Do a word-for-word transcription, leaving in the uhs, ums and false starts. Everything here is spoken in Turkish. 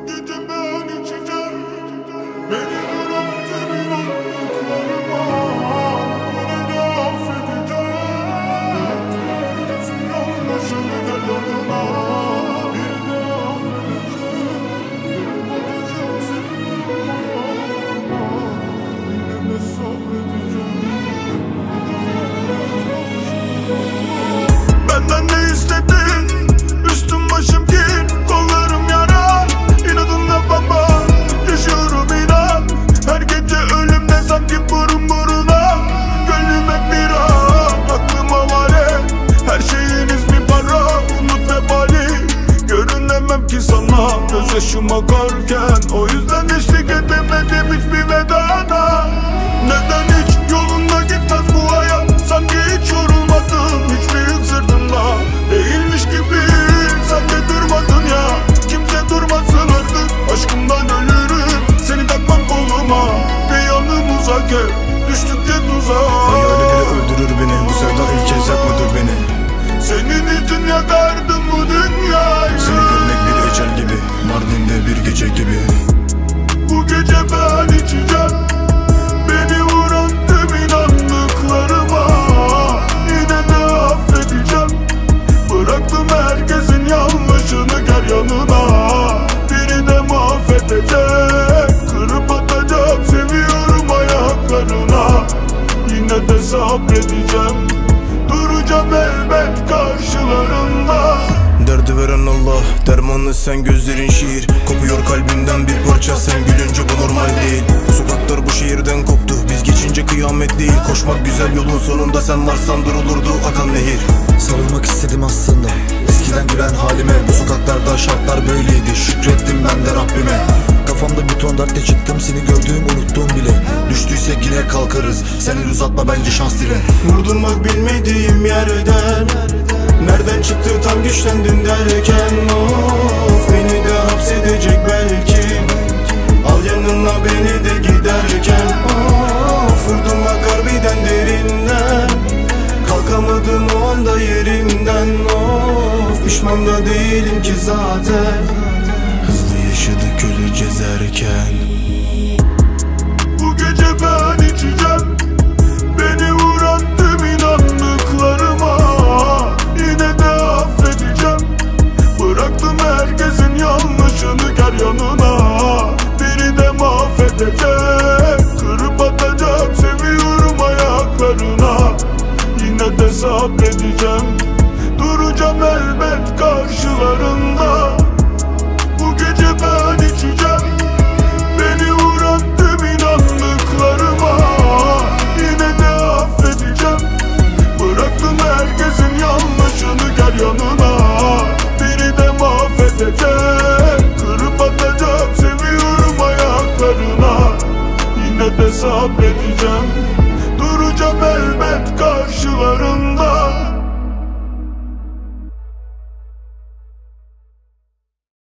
gece ben içeceğim. Beni vuran senin anlıklarıma. Yine de affedeceğim. Herkesin yanlışını gel yanına. Bir de affedeceğim. Bakacağım senin ayağına. Yine de sabredeceğim. Benden ne istedin? Üstüm başım kin, kollarım yara. İnadınla baba, yaşıyorum inan. Her gece ölümde sanki burun buruna. Gönlüm hep bir an, aklım havale. Her şeyiniz bir para, umut ve bali. Görünemem ki sana, gözyaşım akarken. O yüzden eşlik edemedim hiçbir vedana. Neden hiç yolunda gitmez bu hayat? Sanki hiç yorulmadım, hiç büyük sırtımda değilmiş gibi. Sen de durmadın ya, kimse durmasın artık. Aşkımdan ölürüm, seni takmam koluma. Bir yanımıza gel, düştükçe tuzağa. Hayalleri öldürür beni, bu sevda ilk kez yakmadı beni. Senin için yakardım bu dünyayı. Seni görmek bir ecel gibi, Mardin'de bir gece gibi. Bu gece ben içeceğim. Beni vuran tüm inandıklarıma. Yine de affedeceğim. Bıraktım herkesin yanlışını, gel yanına. Biri de mahvedecek, kırıp atacak, seviyorum ayaklarına. Yine de sabredeceğim. Duracağım elbet karşılarında. Derdi veren Allah, dermanlı sen, gözlerin şiir. Kopuyor kalbimden bir parça, sen gülünce bu normal değil. Bu sokaklar bu şehirden koptu, biz geçince kıyamet değil. Koşmak güzel, yolun sonunda sen varsan durulurdu akan nehir. Sarılmak istedim aslında eskiden gülen halime. Bu sokaklarda şartlar böyleydi, şükrettim ben de Rabbime. Kafamda bir ton dertle çıktım, seni gördüğüm unuttuğum bile. Düştüysek yine kalkarız, sen el uzatma bence şans dile. Vurdurmak bilmediğim yerden, nereden çıktı tam güçlendim derken. Of, beni de hapsedecek belki. Al yanına beni de giderken. Of, vurdum harbiden derinden. Kalkamadım o anda yerimden. Of, pişman da değilim ki zaten. Hızlı yaşadık öleceğiz erken. Bu gece ben içeceğim.